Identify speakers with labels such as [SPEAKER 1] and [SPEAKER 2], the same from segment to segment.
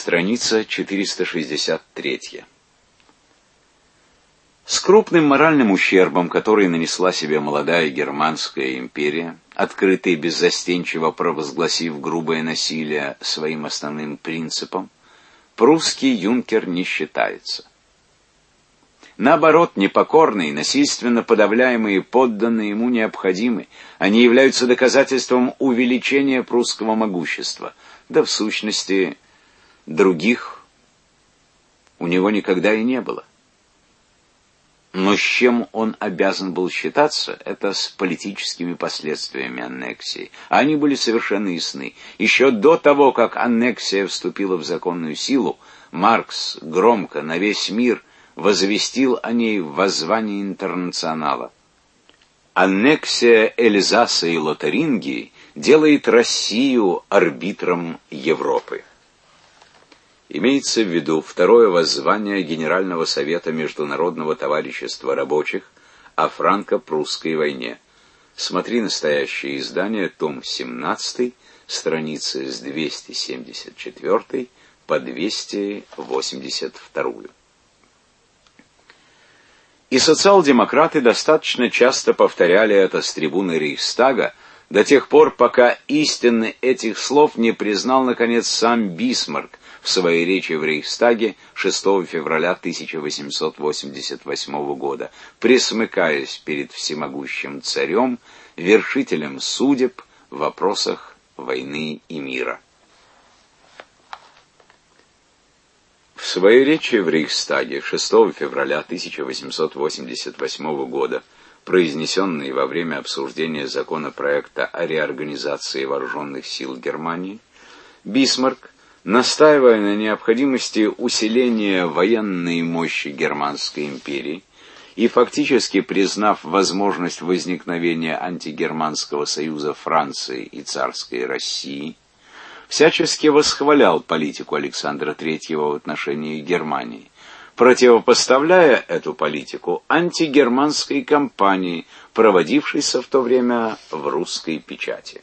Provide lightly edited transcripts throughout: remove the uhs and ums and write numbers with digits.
[SPEAKER 1] Страница 463. С крупным моральным ущербом, который нанесла себе молодая германская империя, открыто и беззастенчиво провозгласив грубое насилие своим основным принципом, прусский юнкер не считается. Наоборот, непокорные, насильственно подавляемые подданные ему необходимы, они являются доказательством увеличения прусского могущества, да в сущности других у него никогда и не было. Но с чем он обязан был считаться, это с политическими последствиями аннексии. Они были совершенно ясны. Еще до того, как аннексия вступила в законную силу, Маркс громко на весь мир возвестил о ней в воззвании Интернационала. Аннексия Эльзаса и Лотарингии делает Россию арбитром Европы. Имеется в виду второе воззвание Генерального совета Международного товарищества рабочих о франко-прусской войне. Смотри настоящее издание, том 17, страницы с 274 по 282. И социал-демократы достаточно часто повторяли это с трибуны Рейхстага до тех пор, пока истины этих слов не признал, наконец, сам Бисмарк в своей речи в Рейхстаге 6 февраля 1888 года, пресмыкаясь перед всемогущим царем, вершителем судеб в вопросах войны и мира. В своей речи в Рейхстаге 6 февраля 1888 года, произнесенной во время обсуждения законопроекта о реорганизации вооруженных сил Германии, Бисмарк, настаивая на необходимости усиления военной мощи Германской империи и фактически признав возможность возникновения антигерманского союза Франции и царской России, всячески восхвалял политику Александра III в отношении Германии, противопоставляя эту политику антигерманской кампании, проводившейся в то время в русской печати.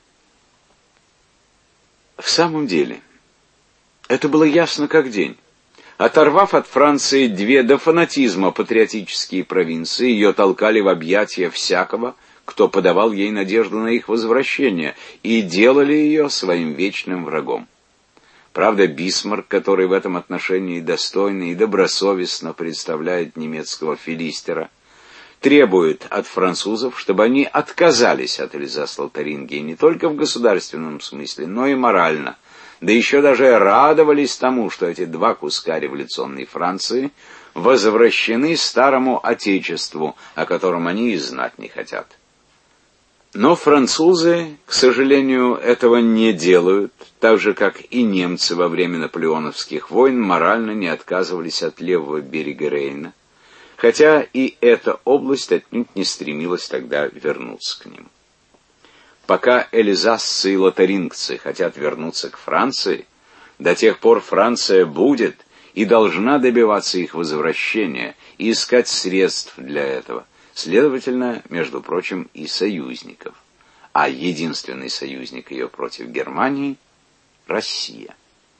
[SPEAKER 1] В самом деле, это было ясно как день. Оторвав от Франции две до фанатизма патриотические провинции, ее толкали в объятия всякого, кто подавал ей надежду на их возвращение, и делали ее своим вечным врагом. Правда, Бисмарк, который в этом отношении достойно и добросовестно представляет немецкого филистера, требует от французов, чтобы они отказались от Эльзас-Лотарингии не только в государственном смысле, но и морально, да еще даже радовались тому, что эти два куска революционной Франции возвращены старому отечеству, о котором они и знать не хотят. Но французы, к сожалению, этого не делают, так же, как и немцы во время наполеоновских войн морально не отказывались от левого берега Рейна, хотя и эта область отнюдь не стремилась тогда вернуться к ним. Пока эльзасцы и лотарингцы хотят вернуться к Франции, до тех пор Франция будет и должна добиваться их возвращения и искать средств для этого. Следовательно, между прочим, и союзников. А единственный союзник ее против Германии – Россия.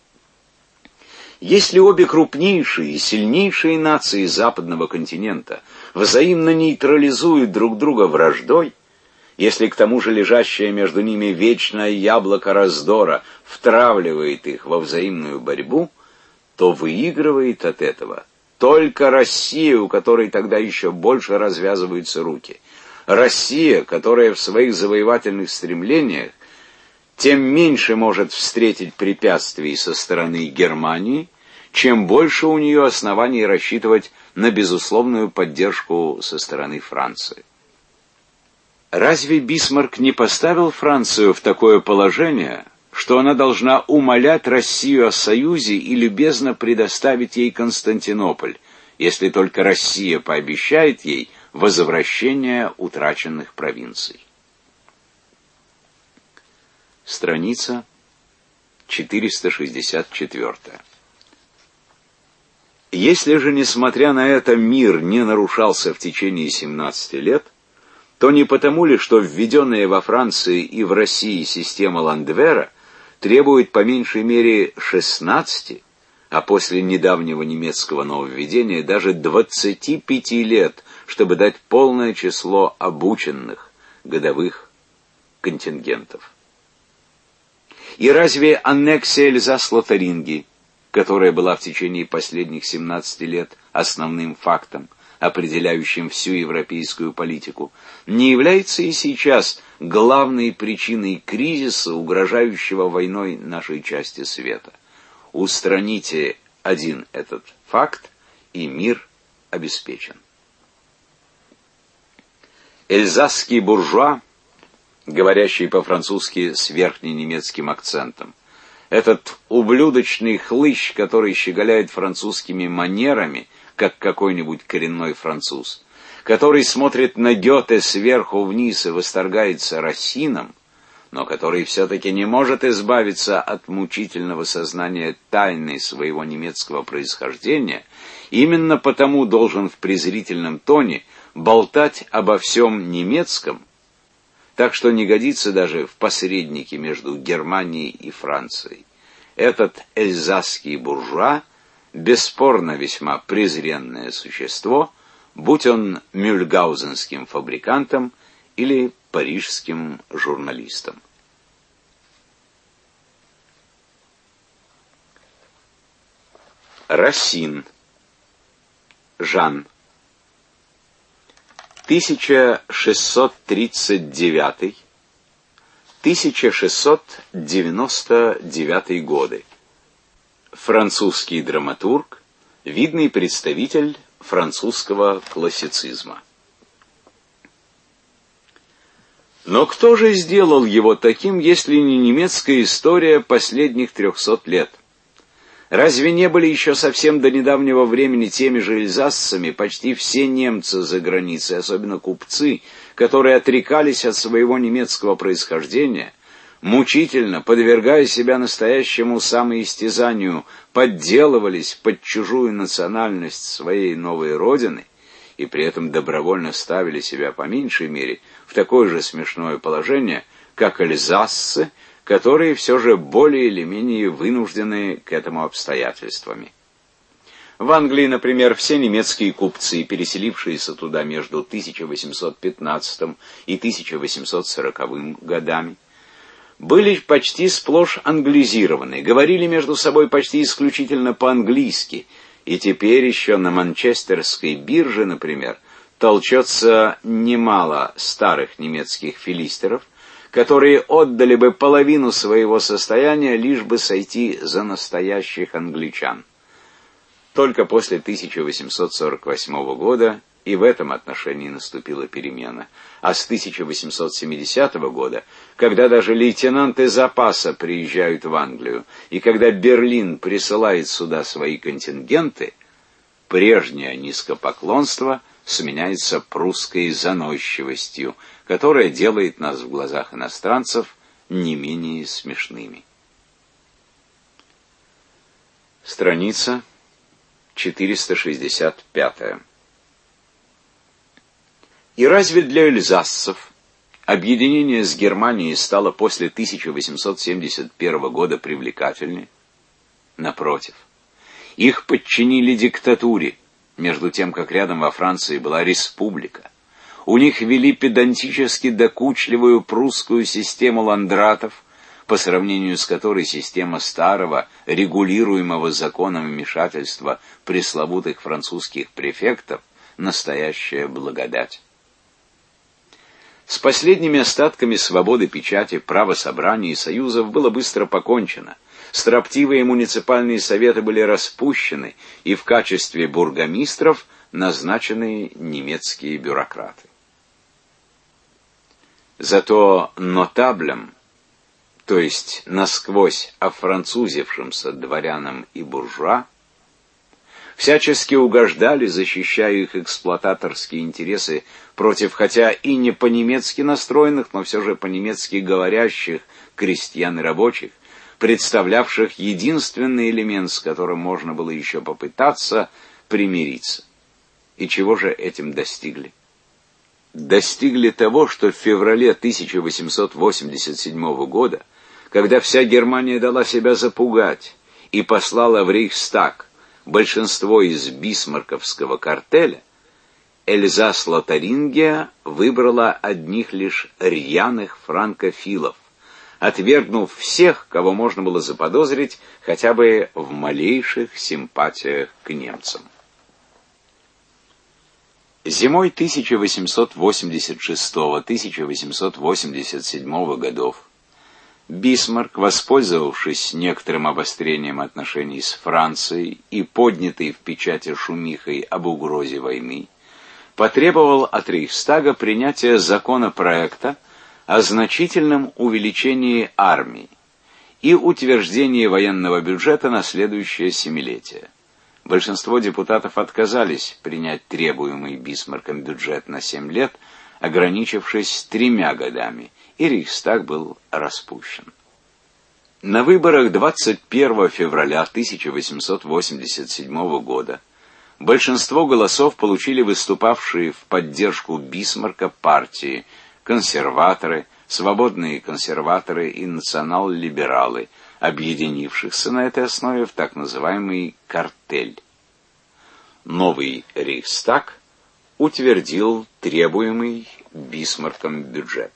[SPEAKER 1] Если обе крупнейшие и сильнейшие нации западного континента взаимно нейтрализуют друг друга враждой, если к тому же лежащее между ними вечное яблоко раздора втравливает их во взаимную борьбу, то выигрывает от этого только Россия, у которой тогда еще больше развязываются руки. Россия, которая в своих завоевательных стремлениях тем меньше может встретить препятствий со стороны Германии, чем больше у нее оснований рассчитывать на безусловную поддержку со стороны Франции. Разве Бисмарк не поставил Францию в такое положение, что она должна умолять Россию о союзе и любезно предоставить ей Константинополь, если только Россия пообещает ей возвращение утраченных провинций? Страница 464. Если же, несмотря на это, мир не нарушался в течение 17 лет, то не потому ли, что введенная во Франции и в России система Ландвера требует по меньшей мере 16, а после недавнего немецкого нововведения даже 25 лет, чтобы дать полное число обученных годовых контингентов. И разве аннексия Эльзас-Лотарингии, которая была в течение последних 17 лет основным фактом, определяющим всю европейскую политику, не является и сейчас главной причиной кризиса, угрожающего войной нашей части света? Устраните один этот факт, и мир обеспечен. Эльзасский буржуа, говорящий по-французски с верхненемецким акцентом, этот ублюдочный хлыщ, который щеголяет французскими манерами, как какой-нибудь коренной француз, который смотрит на Гёте сверху вниз и восторгается Рассином, но который все-таки не может избавиться от мучительного сознания тайны своего немецкого происхождения, именно потому должен в презрительном тоне болтать обо всем немецком, так что не годится даже в посреднике между Германией и Францией. Этот эльзасский буржуа бесспорно весьма презренное существо, будь он мюльгаузенским фабрикантом или парижским журналистом. Рассин. Жан. 1639-1699 годы. Французский драматург, видный представитель французского классицизма. Но кто же сделал его таким, если не немецкая история последних 300 лет? Разве не были еще совсем до недавнего времени теми же эльзасцами почти все немцы за границей, особенно купцы, которые отрекались от своего немецкого происхождения, мучительно, подвергая себя настоящему самоистязанию, подделывались под чужую национальность своей новой родины и при этом добровольно ставили себя по меньшей мере в такое же смешное положение, как эльзасцы, которые все же более или менее вынуждены к этому обстоятельствами. В Англии, например, все немецкие купцы, переселившиеся туда между 1815 и 1840 годами, были почти сплошь англизированы, говорили между собой почти исключительно по-английски, и теперь еще на манчестерской бирже, например, толчется немало старых немецких филистеров, которые отдали бы половину своего состояния, лишь бы сойти за настоящих англичан. Только после 1848 года и в этом отношении наступила перемена. А с 1870 года, когда даже лейтенанты запаса приезжают в Англию, и когда Берлин присылает сюда свои контингенты, прежнее низкопоклонство сменяется прусской заносчивостью, которая делает нас в глазах иностранцев не менее смешными. Страница 465. И разве для эльзасцев объединение с Германией стало после 1871 года привлекательнее? Напротив, их подчинили диктатуре, между тем, как рядом во Франции была республика. У них ввели педантически докучливую прусскую систему ландратов, по сравнению с которой система старого, регулируемого законом вмешательства пресловутых французских префектов – настоящая благодать. С последними остатками свободы печати, права собраний и союзов было быстро покончено. Строптивые муниципальные советы были распущены, и в качестве бургомистров назначены немецкие бюрократы. Зато нотаблям, то есть насквозь офранцузившимся дворянам и буржуа, всячески угождали, защищая их эксплуататорские интересы против, хотя и не по-немецки настроенных, но все же по-немецки говорящих крестьян и рабочих, представлявших единственный элемент, с которым можно было еще попытаться примириться. И чего же этим достигли? Достигли того, что в феврале 1887 года, когда вся Германия дала себя запугать и послала в Рейхстаг большинство из бисмарковского картеля, Эльзас-Лотарингия выбрала одних лишь рьяных франкофилов, отвергнув всех, кого можно было заподозрить хотя бы в малейших симпатиях к немцам. Зимой 1886-1887 годов Бисмарк, воспользовавшись некоторым обострением отношений с Францией и поднятой в печати шумихой об угрозе войны, потребовал от Рейхстага принятия законопроекта о значительном увеличении армии и утверждении военного бюджета на следующее семилетие. Большинство депутатов отказались принять требуемый Бисмарком бюджет на 7 лет, ограничившись 3 годами, и Рейхстаг был распущен. На выборах 21 февраля 1887 года большинство голосов получили выступавшие в поддержку Бисмарка партии, консерваторы, свободные консерваторы и национал-либералы, объединившихся на этой основе в так называемый картель. Новый Рейхстаг утвердил требуемый Бисмарком бюджет.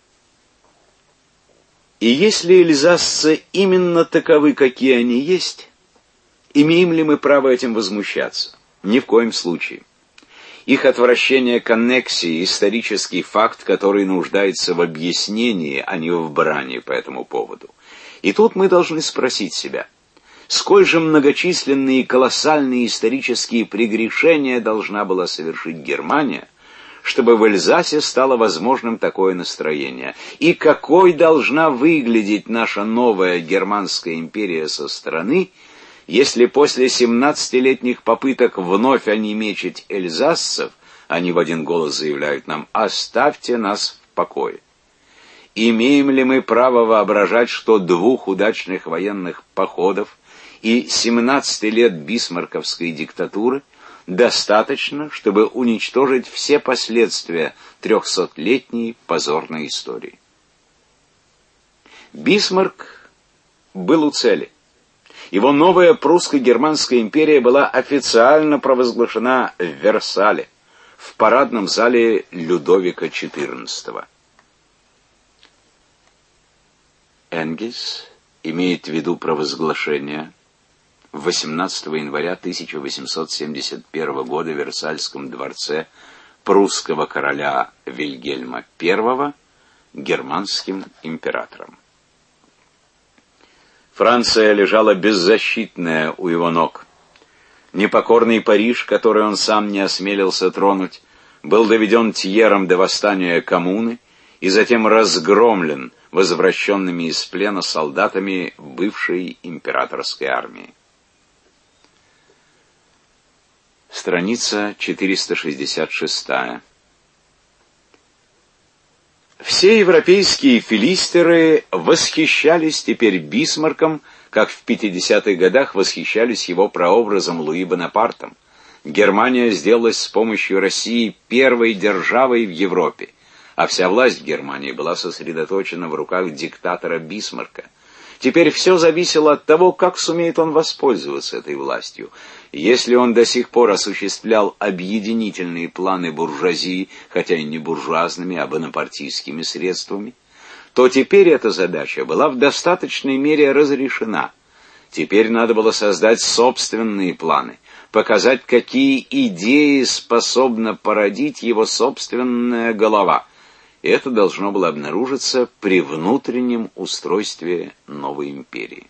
[SPEAKER 1] И если эльзасцы именно таковы, какие они есть, имеем ли мы право этим возмущаться? Ни в коем случае. Их отвращение к аннексии – исторический факт, который нуждается в объяснении, а не в брани по этому поводу. И тут мы должны спросить себя, сколь же многочисленные и колоссальные исторические прегрешения должна была совершить Германия, чтобы в Эльзасе стало возможным такое настроение, и какой должна выглядеть наша новая германская империя со стороны, если после 17-летних попыток вновь онемечить эльзасцев, они в один голос заявляют нам: «Оставьте нас в покое». Имеем ли мы право воображать, что 2 удачных военных походов и 17 лет бисмарковской диктатуры достаточно, чтобы уничтожить все последствия 300-летней позорной истории? Бисмарк был у цели. Его новая прусско-германская империя была официально провозглашена в Версале, в парадном зале Людовика XIV. Энгельс имеет в виду провозглашение 18 января 1871 года в Версальском дворце прусского короля Вильгельма I германским императором. Франция лежала беззащитная у его ног. Непокорный Париж, который он сам не осмелился тронуть, был доведен Тьером до восстания Коммуны и затем разгромлен возвращенными из плена солдатами бывшей императорской армии. Страница 466. Все европейские филистеры восхищались теперь Бисмарком, как в 50-х годах восхищались его прообразом Луи Бонапартом. Германия сделалась с помощью России первой державой в Европе, а вся власть в Германии была сосредоточена в руках диктатора Бисмарка. Теперь все зависело от того, как сумеет он воспользоваться этой властью. Если он до сих пор осуществлял объединительные планы буржуазии, хотя и не буржуазными, а бонапартийскими средствами, то теперь эта задача была в достаточной мере разрешена. Теперь надо было создать собственные планы, показать, какие идеи способна породить его собственная голова. И это должно было обнаружиться при внутреннем устройстве новой империи.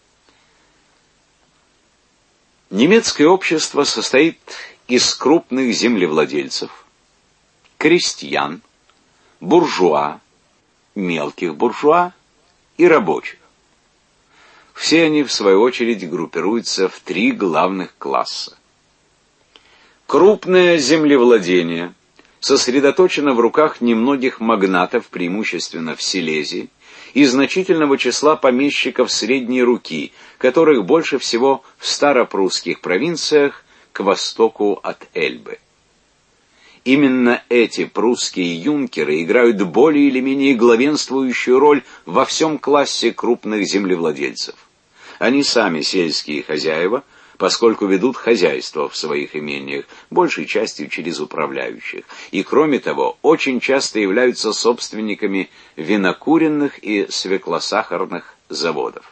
[SPEAKER 1] Немецкое общество состоит из крупных землевладельцев, крестьян, буржуа, мелких буржуа и рабочих. Все они, в свою очередь, группируются в 3 главных класса. Крупное землевладение сосредоточено в руках немногих магнатов, преимущественно в Силезии, и значительного числа помещиков средней руки, которых больше всего в старопрусских провинциях к востоку от Эльбы. Именно эти прусские юнкеры играют более или менее главенствующую роль во всем классе крупных землевладельцев. Они сами сельские хозяева, поскольку ведут хозяйство в своих имениях, большей частью через управляющих, и, кроме того, очень часто являются собственниками винокуренных и свеклосахарных заводов.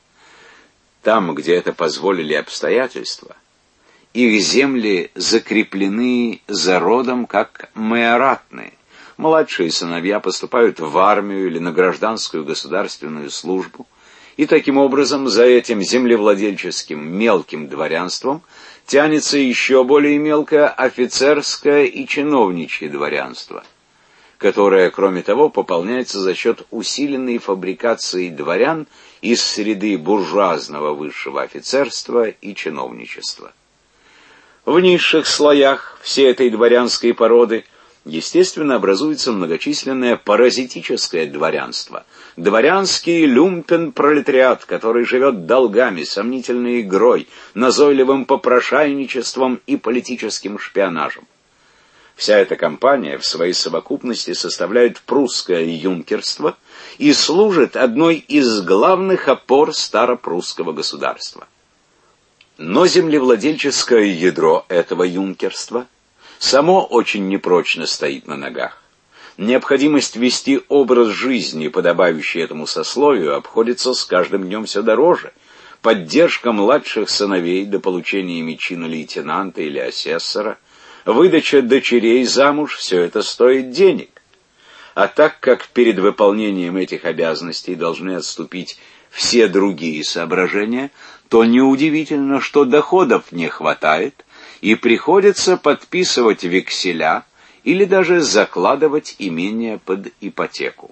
[SPEAKER 1] Там, где это позволили обстоятельства, их земли закреплены за родом как майоратные. Младшие сыновья поступают в армию или на гражданскую государственную службу, и таким образом за этим землевладельческим мелким дворянством тянется еще более мелкое офицерское и чиновничье дворянство, которое, кроме того, пополняется за счет усиленной фабрикации дворян из среды буржуазного высшего офицерства и чиновничества. В низших слоях всей этой дворянской породы, естественно, образуется многочисленное паразитическое дворянство, дворянский люмпен-пролетариат, который живет долгами, сомнительной игрой, назойливым попрошайничеством и политическим шпионажем. Вся эта компания в своей совокупности составляет прусское юнкерство и служит одной из главных опор старопрусского государства. Но землевладельческое ядро этого юнкерства само очень непрочно стоит на ногах. Необходимость вести образ жизни, подобающий этому сословию, обходится с каждым днем все дороже. Поддержка младших сыновей до получения ими чина лейтенанта или асессора, выдача дочерей замуж — все это стоит денег. А так как перед выполнением этих обязанностей должны отступить все другие соображения, то неудивительно, что доходов не хватает, и приходится подписывать векселя или даже закладывать имение под ипотеку.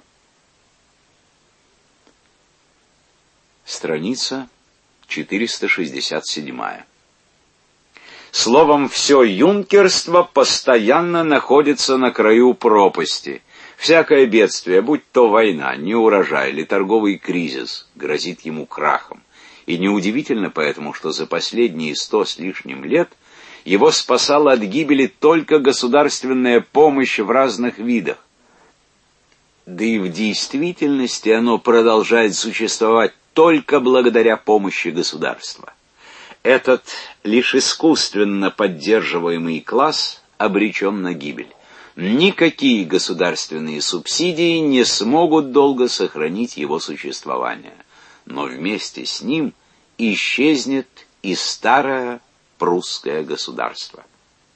[SPEAKER 1] Страница 467. Словом, все юнкерство постоянно находится на краю пропасти. Всякое бедствие, будь то война, неурожай или торговый кризис, грозит ему крахом. И неудивительно поэтому, что за последние 100 с лишним лет его спасала от гибели только государственная помощь в разных видах. Да и в действительности оно продолжает существовать только благодаря помощи государства. Этот лишь искусственно поддерживаемый класс обречен на гибель. Никакие государственные субсидии не смогут долго сохранить его существование. Но вместе с ним исчезнет и старое прусское государство.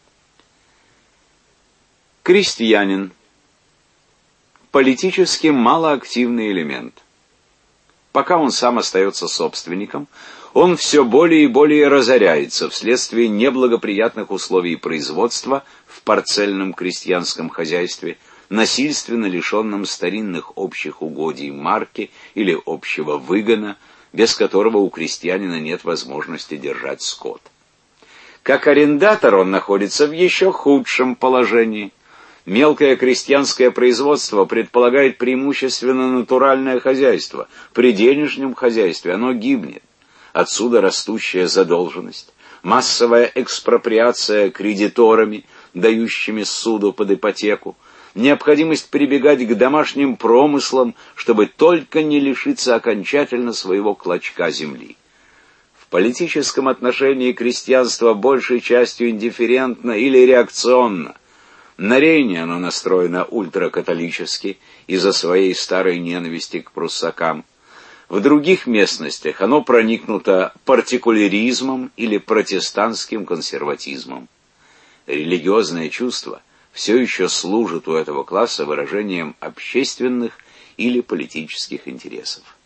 [SPEAKER 1] Крестьянин. Политически малоактивный элемент. Пока он сам остается собственником, он все более и более разоряется вследствие неблагоприятных условий производства в парцельном крестьянском хозяйстве, насильственно лишенном старинных общих угодий марки или общего выгона, без которого у крестьянина нет возможности держать скот. Как арендатор он находится в еще худшем положении. Мелкое крестьянское производство предполагает преимущественно натуральное хозяйство. При денежном хозяйстве оно гибнет. Отсюда растущая задолженность, массовая экспроприация кредиторами, дающими суду под ипотеку, необходимость прибегать к домашним промыслам, чтобы только не лишиться окончательно своего клочка земли. В политическом отношении крестьянство большей частью индифферентно или реакционно. На Рейне оно настроено ультракатолически из-за своей старой ненависти к пруссакам. В других местностях оно проникнуто партикуляризмом или протестантским консерватизмом. Религиозное чувство все еще служит у этого класса выражением общественных или политических интересов.